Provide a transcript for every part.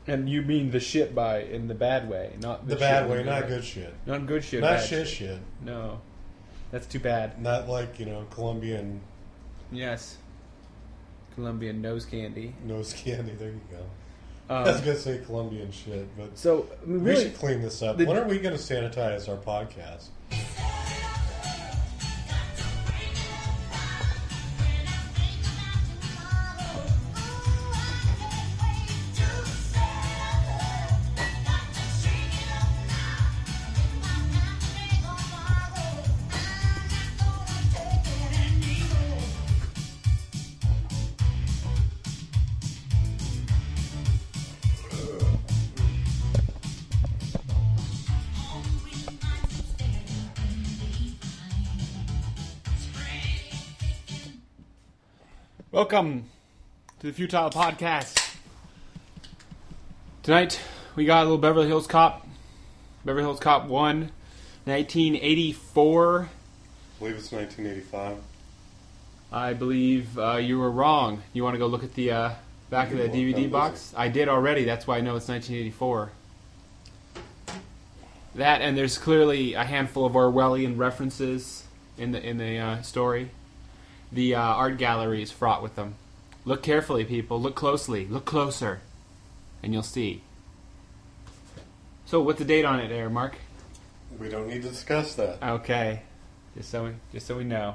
And you mean the shit in the bad way, not the bad way, not good shit. Not good shit. Not bad shit. No, that's too bad. Not like Colombian. Yes, Colombian nose candy. Nose candy. There you go. I was gonna say Colombian shit, but so really, we should clean this up. When are we gonna sanitize our podcast? Welcome to the Futile Podcast. Tonight we got a little Beverly Hills Cop. Beverly Hills Cop 1, 1984. I believe it's 1985. I believe you were wrong. You want to go look at the back of the DVD box? I did already. That's why I know it's 1984. That, and there's clearly a handful of Orwellian references in the story. The art gallery is fraught with them. Look carefully, people. Look closely. Look closer. And you'll see. So, what's the date on it there, Mark? We don't need to discuss that. Okay. Just so we know.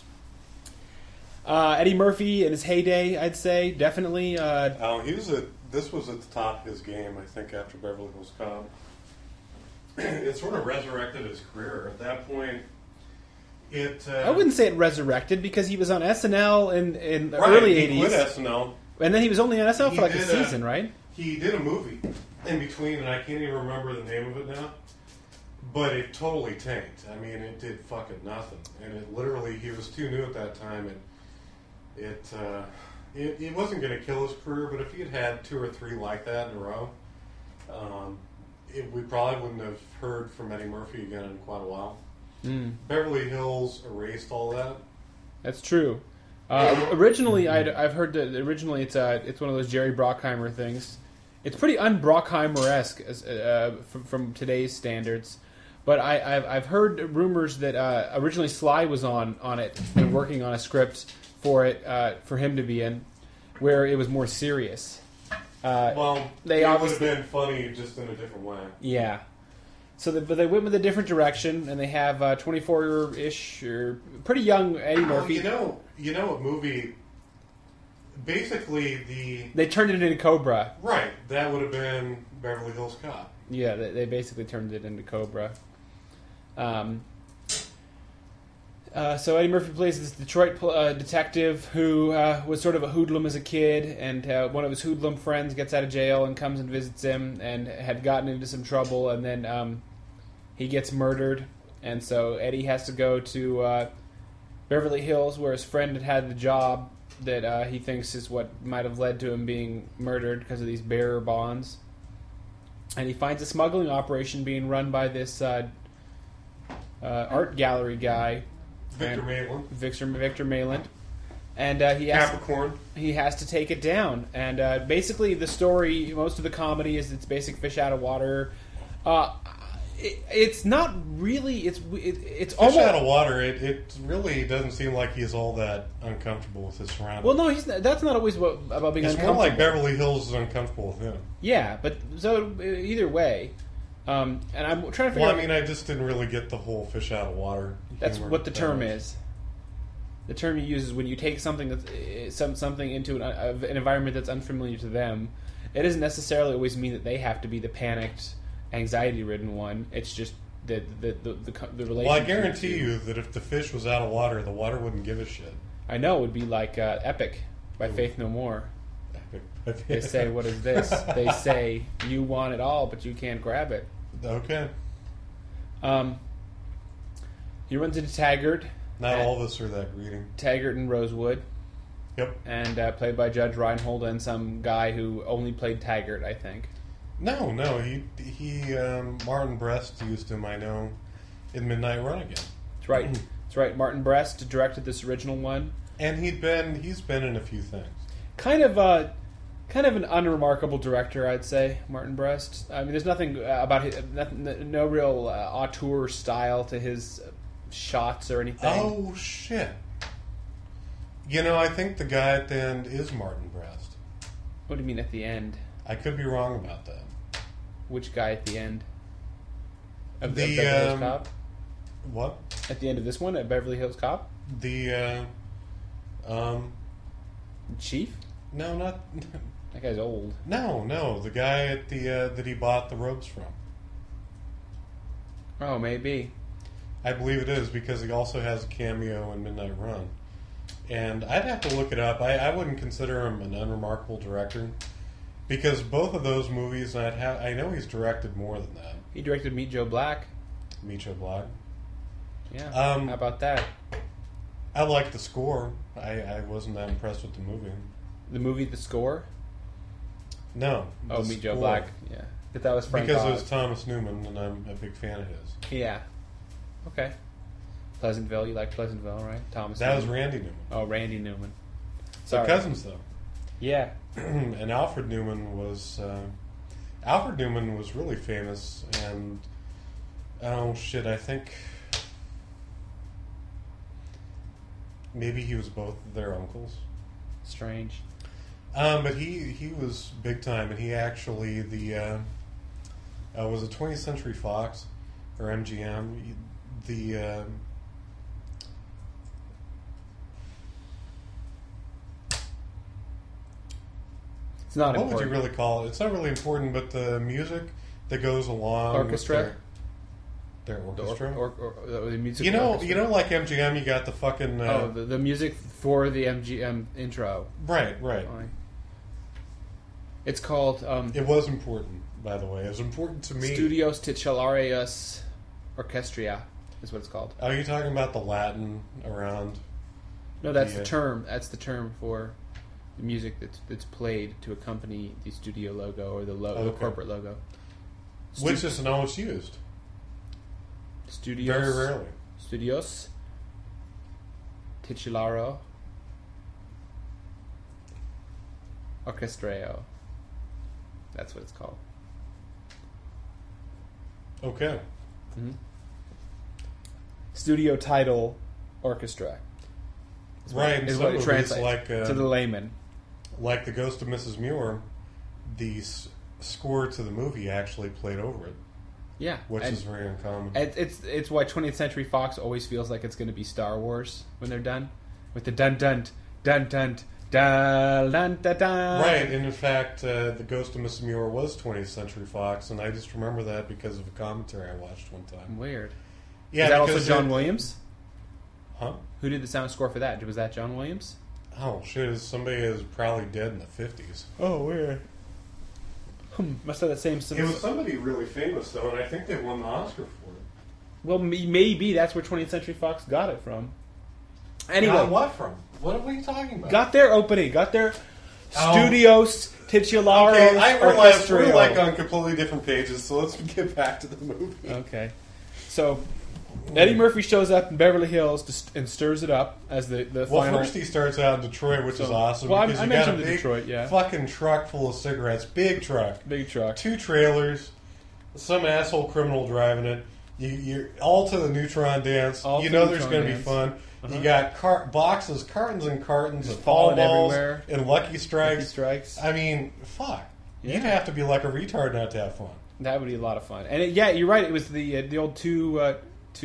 Eddie Murphy in his heyday, I'd say. Definitely. This was at the top of his game, I think, after Beverly Hills Cop. It sort of resurrected his career. At that point... I wouldn't say it resurrected because he was on SNL in the right, early 80s. He quit SNL. And then he was only on SNL for like a season, right? He did a movie in between, and I can't even remember the name of it now. But it totally tanked. I mean, it did fucking nothing. And it literally, he was too new at that time, and it wasn't going to kill his career, but if he had had 2 or 3 like that in a row, we probably wouldn't have heard from Eddie Murphy again in quite a while. Beverly Hills erased all that. That's true. Originally, I've heard that originally it's one of those Jerry Bruckheimer things. It's pretty un-Bruckheimer-esque from today's standards. But I've heard rumors that originally Sly was on it and working on a script for it for him to be in, where it was more serious. It would have been funny just in a different way. Yeah. But they went with a different direction, and they have 24-ish or pretty young Eddie Murphy. You know, a movie. Basically, they turned it into Cobra. Right, that would have been Beverly Hills Cop. Yeah, they basically turned it into Cobra. So Eddie Murphy plays this Detroit detective who was sort of a hoodlum as a kid, and one of his hoodlum friends gets out of jail and comes and visits him, and had gotten into some trouble, and then he gets murdered, and so Eddie has to go to Beverly Hills, where his friend had the job that he thinks is what might have led to him being murdered because of these bearer bonds, and he finds a smuggling operation being run by this art gallery guy. Victor Mayland. And Capricorn. He has to take it down. And basically the story, most of the comedy is it's basic fish out of water. It's not really... It's fish almost... out of water, it really doesn't seem like he's all that uncomfortable with his surroundings. Well, no, that's not always about being uncomfortable. It's more like Beverly Hills is uncomfortable with him. Yeah, but so either way... and I'm trying to figure out... I just didn't really get the whole fish out of water. That's what the term is. The term you use is when you take something that's something into an environment that's unfamiliar to them. It doesn't necessarily always mean that they have to be the panicked, anxiety-ridden one. It's just the relationship. Well, I guarantee you that if the fish was out of water, the water wouldn't give a shit. I know. It would be like Epic by Faith No More. Epic. They say, what is this? They say, you want it all, but you can't grab it. Okay. He runs into Taggart. Not all of us are that greedy. Taggart and Rosewood. Yep. And played by Judge Reinhold and some guy who only played Taggart, I think. No. He Martin Brest used him, I know, in Midnight Run again. That's right. That's right. Martin Brest directed this original one. And he's been in a few things. Kind of kind of an unremarkable director, I'd say, Martin Brest. I mean, there's nothing about his, no real auteur style to his shots or anything. Oh, shit. You know, I think the guy at the end is Martin Brest. What do you mean at the end? I could be wrong about that. Which guy at the end? Of The, Beverly Hills Cop? What? At the end of this one, at Beverly Hills Cop? The, Chief? No, not... That guy's old. No, the guy at the, that he bought the robes from. Oh, maybe. I believe it is, because he also has a cameo in Midnight Run. And I'd have to look it up. I wouldn't consider him an unremarkable director, because both of those movies, I know he's directed more than that. He directed Meet Joe Black. Meet Joe Black. Yeah. How about that? I liked the score. I wasn't that impressed with the movie. The movie, The Score? No. Oh, Meet Joe Black. Yeah. But that was Frank Because it Oz. was Thomas Newman, and I'm a big fan of his. Yeah. Okay. Pleasantville. You like Pleasantville, right? Thomas That was Newman. Randy Newman. Oh, Randy Newman. They're Sorry. cousins, though. Yeah. And Alfred Newman was... Alfred Newman was really famous, and... Oh, shit, I think... Maybe he was both their uncles. Strange. But he was big time, and he actually was it 20th Century Fox or MGM? It's not What important. would you really call it? It's not really important, but the music that goes along Orchestra? with their orchestra. The music. You know, orchestra. like MGM, you got the fucking the music for the MGM intro. right. It's called It was important, by the way. It was important to me. Studios Titularius Orchestria is what it's called. Are you talking about the Latin around? No, that's Yeah. the term. That's the term for the music that's played to accompany the studio logo or the Okay. corporate logo. Which isn't always used. Studios. Very rarely. Studios Titularo Orchestreo. That's what it's called. Okay. Mm-hmm. Studio title orchestra. Right, and Is some what it movies, translates like to the layman. like The Ghost of Mrs. Muir, the score to the movie actually played over it, Yeah, which and is very uncommon. it's why 20th Century Fox always feels like it's going to be Star Wars when they're done with the dun dun dun dun dun dun dun dun. Right, and in fact, The Ghost of Mrs. Muir was 20th Century Fox, and I just remember that because of a commentary I watched one time. Weird. Yeah, Is that also because John Williams? Huh? Who did the sound score for that? Was that John Williams? Oh shit! Somebody is probably dead in the 50s. Oh, weird. Must have that same. It was somebody really famous though, and I think they won the Oscar for it. Well, maybe that's where 20th Century Fox got it from. Anyway, Got what from? What are we talking about? got their opening, got their Studios Titularos Okay, I realize we're Orchestreo. like on completely different pages, so let's get back to the movie. Okay, so Eddie Murphy shows up in Beverly Hills and stirs it up as the Well, final. first he starts out in Detroit, which is awesome. Well, because I you got a mentioned the big Detroit, yeah. fucking truck full of cigarettes, big truck, Big truck. 2 trailers, some asshole criminal driving it. You're all to the Neutron dance. All You to know the there's Neutron going to be dance. fun. Uh-huh. You got cartons and cartons Just of falling Pall Malls everywhere. and Lucky Strikes. Lucky Strikes. I mean, fuck. Yeah. You'd have to be like a retard not to have fun. That would be a lot of fun. And yeah, you're right. It was the old two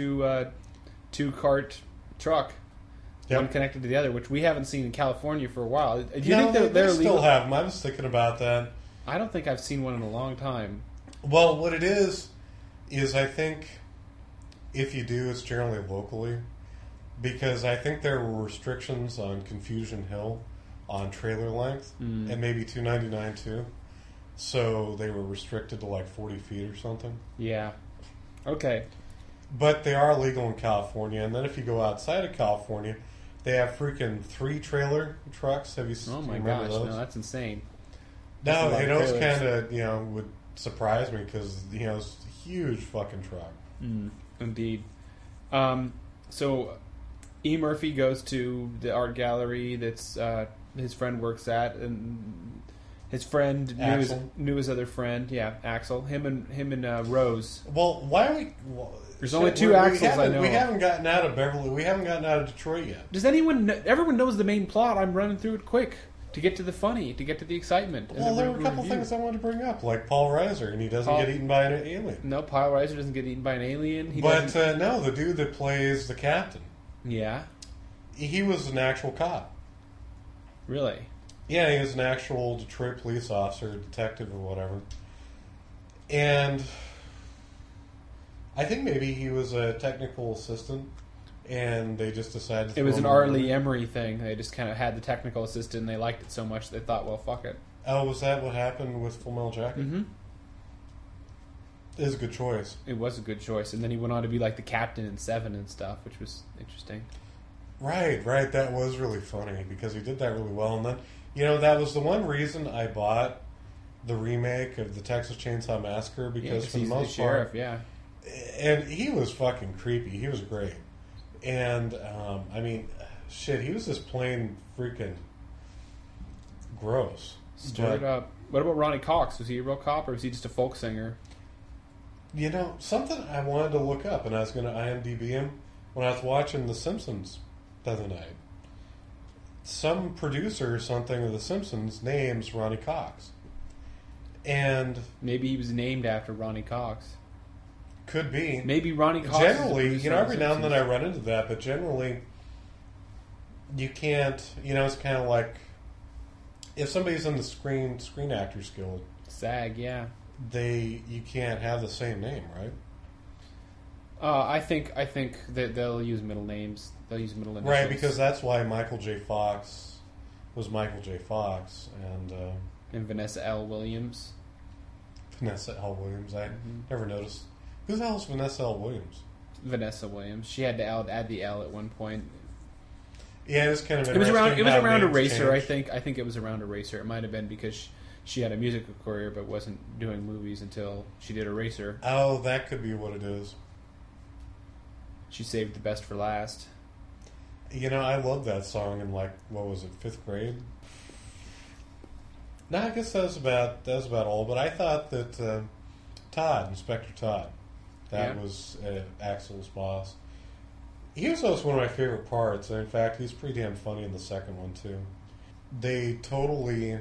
cart truck, Yep. one connected to the other, which we haven't seen in California for a while. Do you No, think they're they still legal? have them. I was thinking about that. I don't think I've seen one in a long time. Well, what it is I think if you do, it's generally locally. Because I think there were restrictions on Confusion Hill on trailer length, and maybe 299 too. So they were restricted to like 40 feet or something. Yeah. Okay. But they are legal in California. And then if you go outside of California, they have freaking 3 trailer trucks. Have you Oh my remember gosh, those? no, that's insane. No, That's a lot it of always trailers. kind of, would surprise me because, it's a huge fucking truck. Indeed. So E. Murphy goes to the art gallery that's his friend works at, and His friend Axel. knew his other friend. Yeah, Axel. Him and Rose. Well, why are we? Well, There's only two Axels I know. We haven't gotten out of Beverly. We haven't gotten out of Detroit yet. Does anyone? Everyone knows the main plot. I'm running through it quick to get to the funny, to get to the excitement. Well, there were a couple things I wanted to bring up, like Paul Reiser, and he doesn't get eaten by an alien. No, Paul Reiser doesn't get eaten by an alien. But no, the dude that plays the captain. Yeah. He was an actual cop. Really? Yeah, he was an actual Detroit police officer, detective, or whatever. And I think maybe he was a technical assistant, and they just decided to It was an throw him R. in. Lee Emery thing. They just kind of had the technical assistant, and they liked it so much they thought, well, fuck it. Oh, was that what happened with Full Metal Jacket? Mm-hmm. It was a good choice. It was a good choice. And then he went on to be like the captain in Seven and stuff, which was interesting. Right. That was really funny because he did that really well. And then, that was the one reason I bought the remake of the Texas Chainsaw Massacre because for the he's most the sheriff, part, yeah. and he was fucking creepy. He was great, and shit, he was just plain freaking gross. Straight up. What about Ronnie Cox? Was he a real cop or was he just a folk singer? Something I wanted to look up, and I was going to IMDb him when I was watching The Simpsons the other night. Some producer or something of The Simpsons names Ronnie Cox. And Maybe he was named after Ronnie Cox. could be. Maybe Ronnie Cox. Generally, every now and then I run into that, but generally, you can't. It's kind of like if somebody's in the Screen Actors Guild, SAG, yeah. you can't have the same name, right? I think that they'll use middle names. They'll use middle initials. Right, because that's why Michael J. Fox was Michael J. Fox, And Vanessa L. Williams. Vanessa L. Williams. I never noticed. Who the hell is Vanessa L. Williams? Vanessa Williams. She had to add the L at one point. Yeah, it was kind of It was around. interesting It was how around names Eraser. change. I think it was around Eraser. It might have been because she had a musical career but wasn't doing movies until she did Eraser. Oh, that could be what it is. She saved the best for last. I love that song in what was it, 5th grade? No, I guess that was about all. But I thought that Todd, Inspector Todd, that was Axel's boss. He was always one of my favorite parts. And in fact, he's pretty damn funny in the second one too. They totally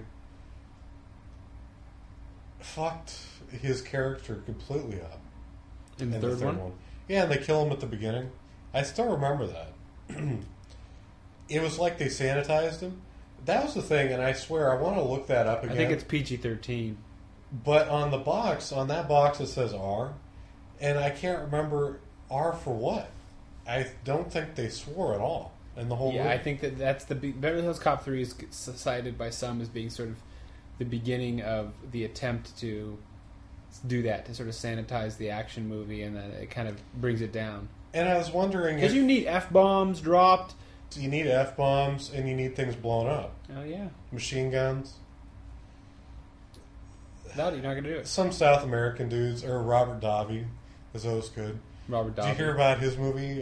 fucked his character completely up In the third one? Yeah, and they kill him at the beginning. I still remember that. It was like they sanitized him. That was the thing, and I swear I want to look that up again. I think it's PG-13. But on that box it says R, and I can't remember R for what. I don't think they swore at all in the whole movie. I think that's the Beverly Hills Cop 3 is cited by some as being sort of the beginning of the attempt to do that, to sort of sanitize the action movie, and then it kind of brings it down. And I was wondering Because you need F-bombs dropped. You need F-bombs, and you need things blown up. Oh, yeah. Machine guns. No, you're not going to do it. Some South American dudes, or Robert Davi, is always good. Robert Davi. Did you hear about his movie?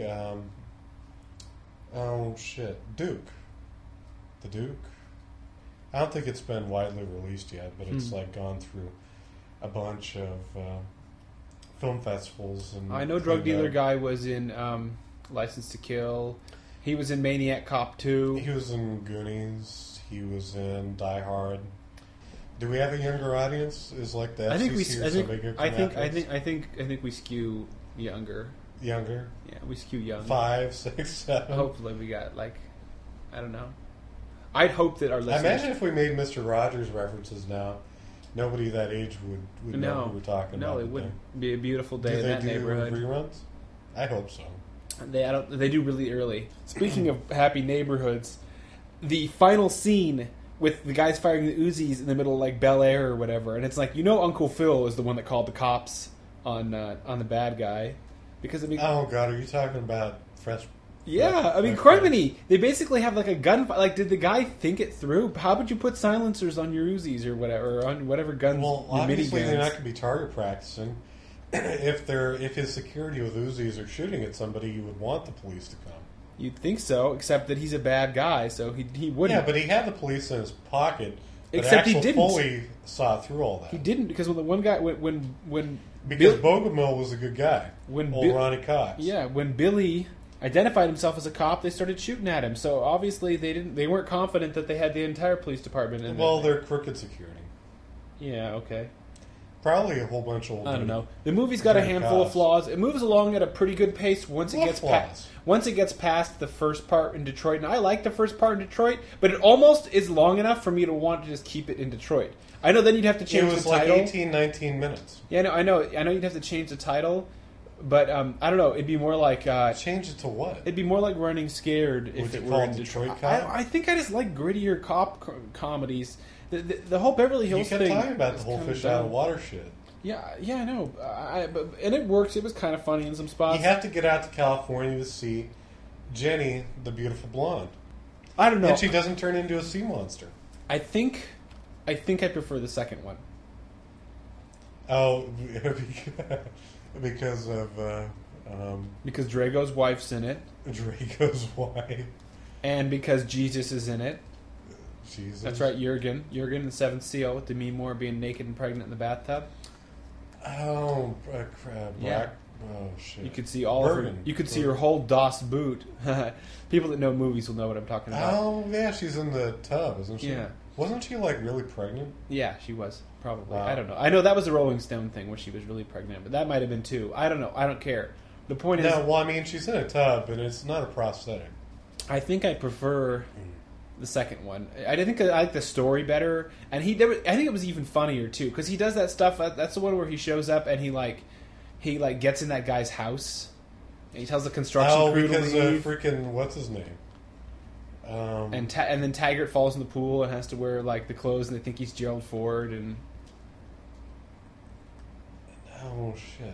Duke. The Duke? I don't think it's been widely released yet, but it's gone through a bunch of film festivals. And I know Drug Dealer Guy was in License to Kill. He was in Maniac Cop 2. He was in Goonies. He was in Die Hard. Do we have a younger audience? Is like the FCC I think we skew younger. Younger? Yeah, we skew young. 5, 6, 7. Hopefully we got I don't know. I'd hope that our listeners. Imagine if we made Mr. Rogers references now. Nobody that age would know who we're talking about. No, it wouldn't be a beautiful day do in they that do neighborhood. reruns? I hope so. They do really early. Speaking of happy neighborhoods, the final scene with the guys firing the Uzis in the middle of Bel Air or whatever, and it's Uncle Phil is the one that called the cops on the bad guy because oh god, are you talking about Fresh? Yeah, Criminy. They basically have a gunfight. Did the guy think it through? How would you put silencers on your Uzis or whatever, or on whatever guns? Well, your obviously miniguns? they're not going to be target practicing. If his security with Uzis are shooting at somebody, you would want the police to come. You'd think so, except that he's a bad guy, so he wouldn't. Yeah, but he had the police in his pocket But Except he Axel didn't. Foley saw through all that. He didn't, because when the one guy when Because Bill- Bogomil was a good guy. When Old Bill- Ronnie Cox. yeah, when Billy identified himself as a cop, they started shooting at him. So obviously they weren't confident that they had the entire police department in Well, there. they're crooked security. Yeah, okay. Probably a whole bunch of old I don't dudes. know. The movie's got a Very handful of fast. flaws. It moves along at a pretty good pace once it What gets flaws? past the first part in Detroit. And I like the first part in Detroit, but it almost is long enough for me to want to just keep it in Detroit. I know then you'd have to It change was the like title. 18, 19 minutes. Yeah, I know you'd have to change the title, but I don't know. It'd be more like Change it to what? it'd be more like Running Scared if Would it you were call in it Detroit. Detroit Cop? I think I just like grittier cop comedies. The whole Beverly You Hills kept thing. talking about the is whole kinda fish out of dumb. water shit. Yeah, I know. And it works. It was kind of funny in some spots. You have to get out to California to see Jenny, the beautiful blonde. I don't know. And she doesn't turn into a sea monster. I think I prefer the second one. Oh, because of Because Drago's wife's in it, Draco's wife. and because Jesus is in it. Jesus. That's right, Jurgen, the Seventh Seal, with Demi Moore being naked and pregnant in the bathtub. Oh, crap. Yeah. Black. Oh, shit. You could see all of her. Bergen. You could see her whole DOS boot. People that know movies will know what I'm talking about. Oh, yeah, she's in the tub, isn't she? Yeah. Wasn't she, like, really pregnant? Yeah, she was probably. Wow. I don't know. I know that was a Rolling Stone thing where she was really pregnant, but that might have been too. I don't know. I don't care. The point is, No, well, I mean, she's in a tub, and it's not a prosthetic. I think I prefer the second one. I think I like the story better, and I think it was even funnier too because he does that stuff. That's the one where he shows up and he gets in that guy's house, and he tells the construction crew to because leave. freaking what's his name? And then Taggart falls in the pool and has to wear like the clothes, and they think he's Gerald Ford. And oh shit,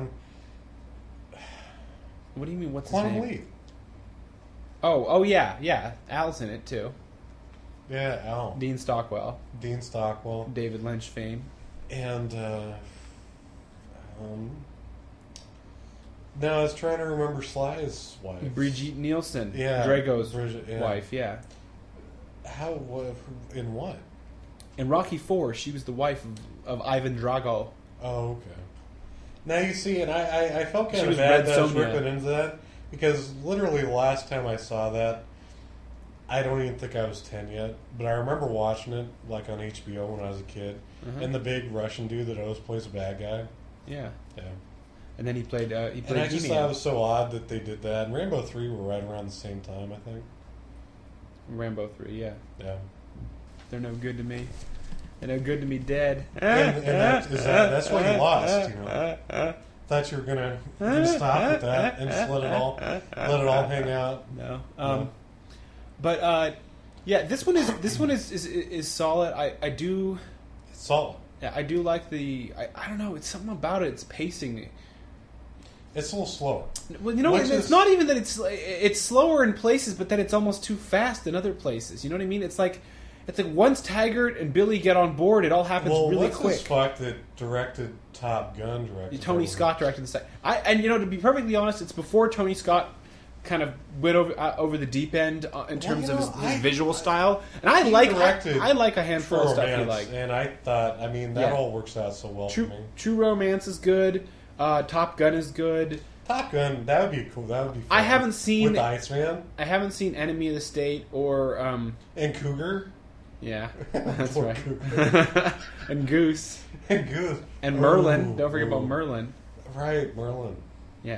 what do you mean? What's his Quantum name? Leap. Oh yeah. Al's in it too. Yeah, Al. Dean Stockwell, Dean Stockwell. David Lynch fame. And no, I was trying to remember Sly's wife. Brigitte Nielsen, Yeah, Drago's Bridget, yeah. wife. Yeah. How? What? In what? In Rocky IV, she was the wife of Ivan Drago. Oh, okay. Now you see, and I felt She kind of was bad Red that I was Sonja. ripping into that because literally the last time I saw that, I don't even think I was 10 yet, but I remember watching it like on HBO when I was a kid, Uh-huh. and the big Russian dude that always plays a bad guy. Yeah. Yeah. And then he played And I just He-Man. thought it was so odd that they did that. And Rambo 3 were right around the same time, I think. Rambo 3, yeah. Yeah. They're no good to me. They're no good to me dead. And that's why you lost, you know. Thought you were gonna stop with that and just let it all hang out. No. No. But yeah, this one is solid. I do It's solid. yeah, I do like I don't know, it's something about it, it's pacing. It's a little slower. Well, you know, Which it's is- not even that it's slower in places, but then it's almost too fast in other places. You know what I mean? It's like once Taggart and Billy get on board, it all happens Well, really what's quick. this fuck that directed Top Gun? Tony Scott directed the second. And you know, to be perfectly honest, it's before Tony Scott kind of went over the deep end in terms you of know, his visual style. And I He like directed I like a handful of True stuff he Romance, liked. and I thought, I mean, that Yeah. all works out so well for me. True Romance is good. Top Gun is good. Top Gun, that would be cool. That would be fun. I haven't seen- with Iceman I haven't seen Enemy of the State or and Cougar yeah, that's Poor right. Cougar. And Goose and Goose and Merlin. Ooh, Don't forget about ooh. Merlin. Right, Merlin. Yeah.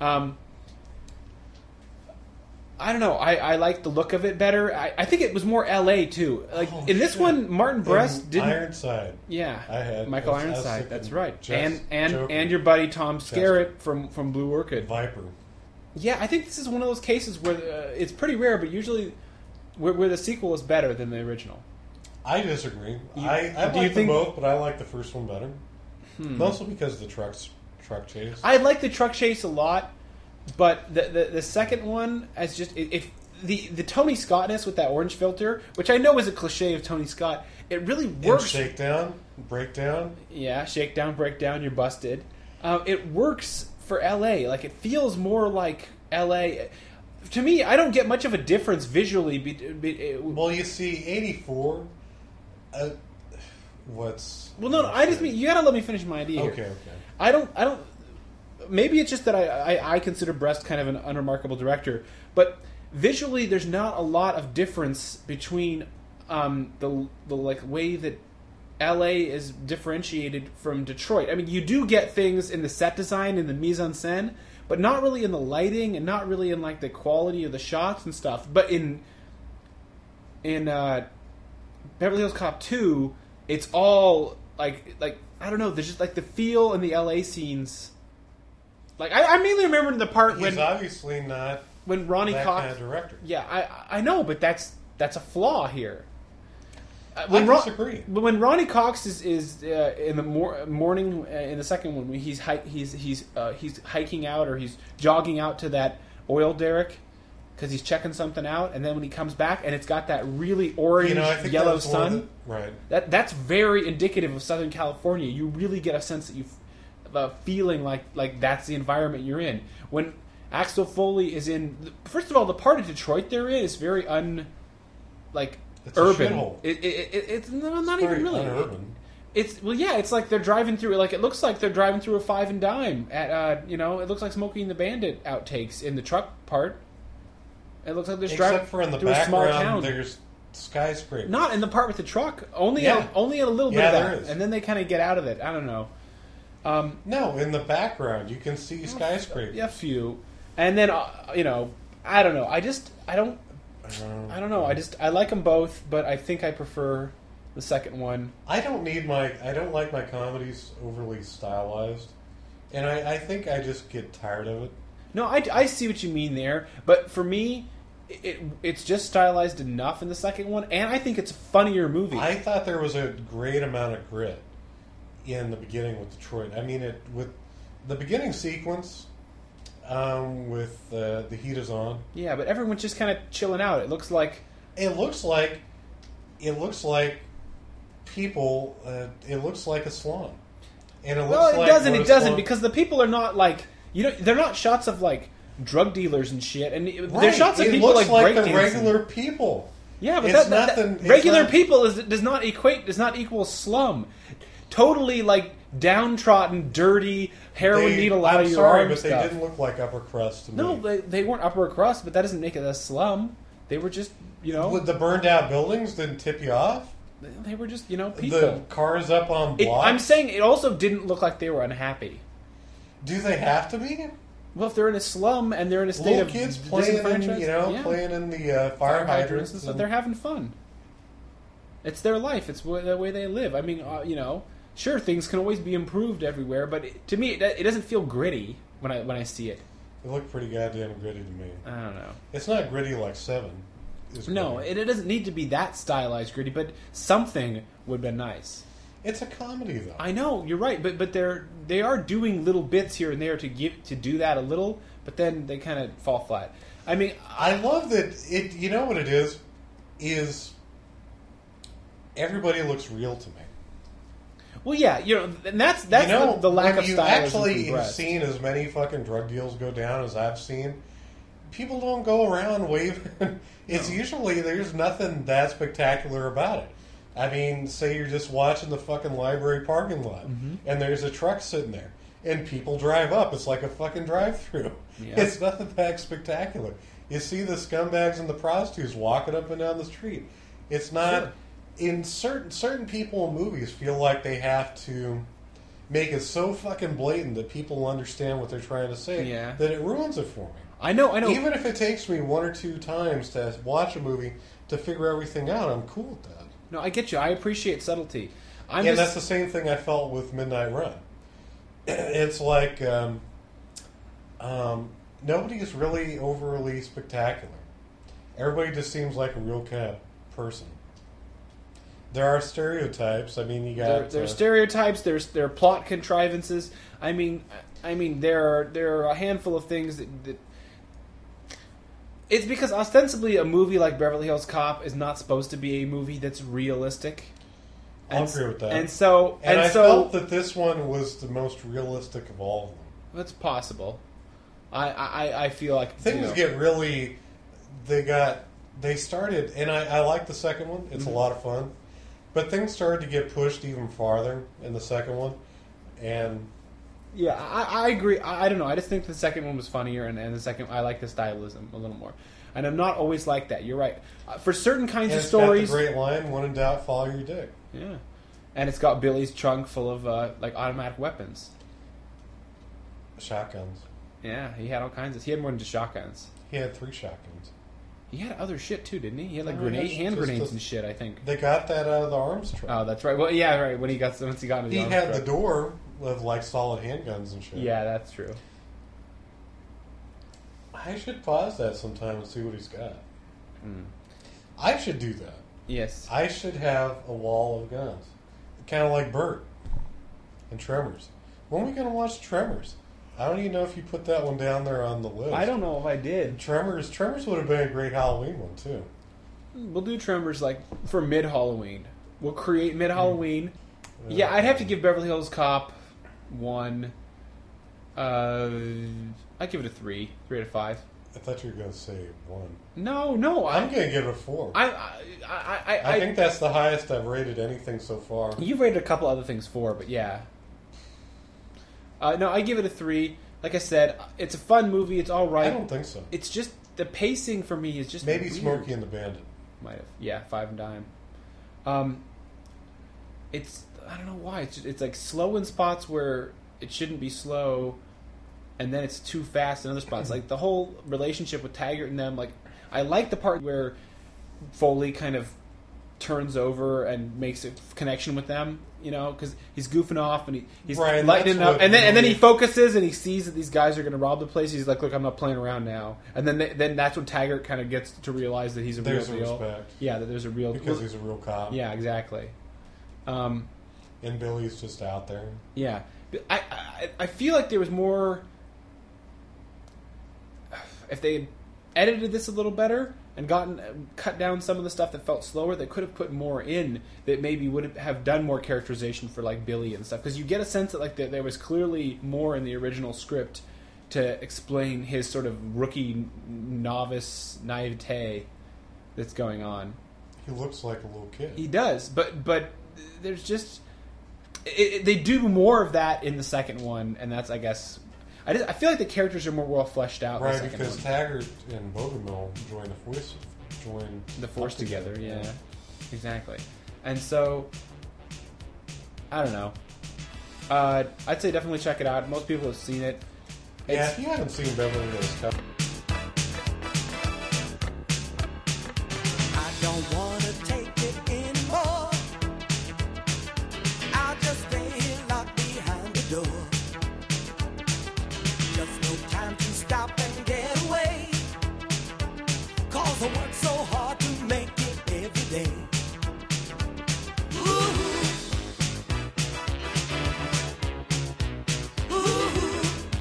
I don't know. I like the look of it better. I think it was more L.A. too. Like Oh, in this shit. one, Martin Brest And didn't. Ironside. Yeah, I had Michael I was Ironside. thinking That's right. just Joker. And your buddy Tom Skerritt from Blue Orchid. Viper. Yeah, I think this is one of those cases where it's pretty rare, but usually where the sequel is better than the original. I disagree. You- I do like you them think- both, but I like the first one better. Mostly because of the truck chase. I like the truck chase a lot, but the second one as just the Tony Scottness with that orange filter, which I know is a cliche of Tony Scott, it really And works. Shakedown, Breakdown. Yeah, shakedown, breakdown, you're busted. It works for L.A. Like it feels more like L.A. To me, I don't get much of a difference visually. Well, you see, 84 What's... Well, no, I just mean you gotta let me finish my idea here. Okay. I don't. Maybe it's just that I consider Brest kind of an unremarkable director, but visually, there's not a lot of difference between the like way that L.A. is differentiated from Detroit. I mean, you do get things in the set design and the mise en scène, but not really in the lighting and not really in like the quality of the shots and stuff. But in Beverly Hills Cop 2, it's all like I don't know. There's just like the feel in the L.A. scenes. Like I mainly remember the part He's obviously not when Ronnie that Cox, kind of director. Yeah, I know, but that's a flaw here. I disagree. When Ronnie Cox is in the morning in the second one, he's hiking out or he's jogging out to that oil derrick because he's checking something out, and then when he comes back and it's got that really orange yellow sun, right? That's very indicative of Southern California. You really get a sense that you feeling like that's the environment you're in. When Axel Foley is in, first of all, the part of Detroit they're in is very It's urban. A shithole. It's not even really un-urban. It's it's like they're driving through. Like it looks like they're driving through a Five and Dime at it looks like Smokey and the Bandit outtakes in the truck part. It looks like there's driving Except for in the through a small background, town. there's skyscrapers. Not in the part with the truck. Only Yeah. a little bit Yeah, of there that, is. and then they kind of get out of it. I don't know. No, in the background you can see skyscrapers. Yeah, a few, and then I don't know. I don't know. I like them both, but I think I prefer the second one. I don't like my comedies overly stylized, and I think I just get tired of it. No, I see what you mean there, but for me, it's just stylized enough in the second one, and I think it's a funnier movie. I thought there was a great amount of grit in the beginning with Detroit. I mean, with the beginning sequence with the heat is on. Yeah, but everyone's just kind of chilling out. It looks like people. It looks like a slum, and it looks well, it like doesn't. what It a doesn't slum- because the people are not like they're not shots of like drug dealers and shit, and they're Right. shots of It people looks like the breakdancing. regular people. Yeah, but It's that nothing. it's regular not- people does not equal slum. Totally like downtrodden, dirty, heroin needle out I'm of your sorry, arm but stuff. they didn't look like upper crust to me. No, they weren't upper crust, but that doesn't make it a slum. They were just The burned out buildings didn't tip you off. they were just people. The cars up on blocks. I'm saying it also didn't look like they were unhappy. Do they have to be? Well, if they're in a slum and they're in a state Little of kids playing in, disenfranchised- playing in the fire hydrants. and stuff, they're having fun. It's their life. It's the way they live. I mean, sure, things can always be improved everywhere, but to me, it doesn't feel gritty when I see it. They look pretty goddamn gritty to me. I don't know. It's not gritty like Seven. No, it doesn't need to be that stylized gritty, but something would be nice. It's a comedy though. I know you're right, but they are doing little bits here and there to do that a little, but then they kind of fall flat. I mean, I love that it. You know what it is everybody looks real to me. well, yeah, and that's the lack of when you stylism actually from have Brest. seen as many fucking drug deals go down as I've seen. People don't go around waving. It's usually there's nothing that spectacular about it. I mean, say you're just watching the fucking library parking lot, and there's a truck sitting there, and people drive up. It's like a fucking drive-through. Yeah. It's nothing that spectacular. You see the scumbags and the prostitutes walking up and down the street. It's not. Sure. In certain people in movies feel like they have to make it so fucking blatant that people understand what they're trying to say that it ruins it for me. I know. Even if it takes me one or two times to watch a movie to figure everything out, I'm cool with that. No, I get you. I appreciate subtlety. That's the same thing I felt with Midnight Run. It's like nobody is really overly spectacular. Everybody just seems like a real kind of person. There are stereotypes. I mean, you got there are stereotypes. There are plot contrivances. I mean, there are a handful of things that. It's because ostensibly a movie like Beverly Hills Cop is not supposed to be a movie that's realistic. I'll agree with that. And I felt that this one was the most realistic of all of them. That's possible. I feel like Things get really. They started, and I like the second one. It's a lot of fun. But things started to get pushed even farther in the second one, and Yeah, I agree. I don't know. I just think the second one was funnier, and the second I like the stylism a little more. And I'm not always like that. You're right. For certain kinds of it's stories, got the great line: "When in doubt, follow your dick." yeah, and it's got Billy's trunk full of like automatic weapons. Shotguns. Yeah, he had all kinds of. He had more than just shotguns. He had 3 shotguns. He had other shit too, didn't he? He had like No, he hand has just grenades a- and shit. I think. They got that out of the arms truck. Oh, that's right. Well, yeah, right. Once he got into the He arms had truck. the door with like solid handguns and shit. Yeah, that's true. I should pause that sometime and see what he's got. Mm. I should do that. Yes. I should have a wall of guns, kind of like Bert and Tremors. When are we going to watch Tremors? I don't even know if you put that one down there on the list. I don't know if I did. Tremors would have been a great Halloween one too. We'll do Tremors like for mid Halloween. We'll create mid Halloween. Yeah, I'd have to give Beverly Hills Cop 1. I'd give it a 3 out of 5. I thought you were going to say 1. No, I'm going to give it a 4. I think that's the highest I've rated anything so far. You've rated a couple other things 4, but yeah. No, I give it a 3. Like I said, it's a fun movie. It's all right. I don't think so. It's just the pacing for me is just Maybe weird. Smokey and the Bandit. Might have, yeah, 5 and dime. It's I don't know why it's like slow in spots where it shouldn't be slow, and then it's too fast in other spots. Like the whole relationship with Taggart and them. Like I like the part where Foley kind of turns over and makes a connection with them. You know, because he's goofing off and he's Right, lightening that's up, what and then really- he focuses and he sees that these guys are going to rob the place. He's like, "Look, I'm not playing around now." And then that's when Taggart kind of gets to realize that he's a There's real a deal. respect. Yeah, that there's a real Because he's a real cop. yeah, exactly. And Billy's just out there. Yeah, I feel like there was more. If they had edited this a little better and cut down some of the stuff that felt slower, they could have put more in that maybe would have done more characterization for like Billy and stuff. Because you get a sense that like there was clearly more in the original script to explain his sort of rookie novice naivete that's going on. He looks like a little kid. He does, but there's just they do more of that in the second one, and that's I guess I feel like the characters are more well fleshed out. Right, in the second because one. Taggart and Bogomil join The Force together, yeah, exactly. And so I don't know. I'd say definitely check it out. Most people have seen it. Yeah, It's- if you haven't seen Beverly Hills Cop, I don't wanna take it anymore. I'll just stay here locked behind the door. Just no time to stop and get away. 'Cause I work so hard to make it every day. Ooh. Ooh.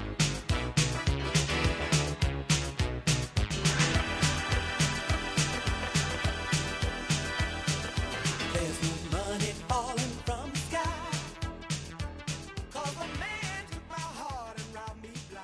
There's no money falling from the sky. 'Cause a man took my heart and robbed me blind.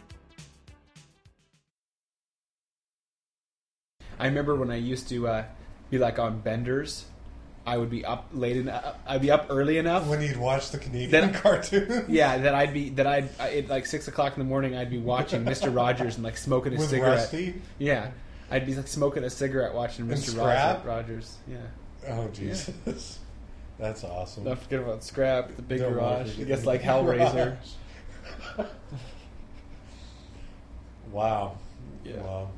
I remember when I used to be like on benders. I would be up late enough. I'd be up early enough. when you'd watch the Canadian Then- cartoon. Yeah, at like 6 o'clock in the morning. I'd be watching Mr. Rogers and like smoking a With cigarette. Rusty. Yeah, I'd be like smoking a cigarette watching And Mr. Scrap? Rogers. Yeah, Oh, Jesus. That's awesome. don't forget about Scrap, the big Don't garage. forget I guess the like big Hellraiser. garage. Wow. Yeah. Wow.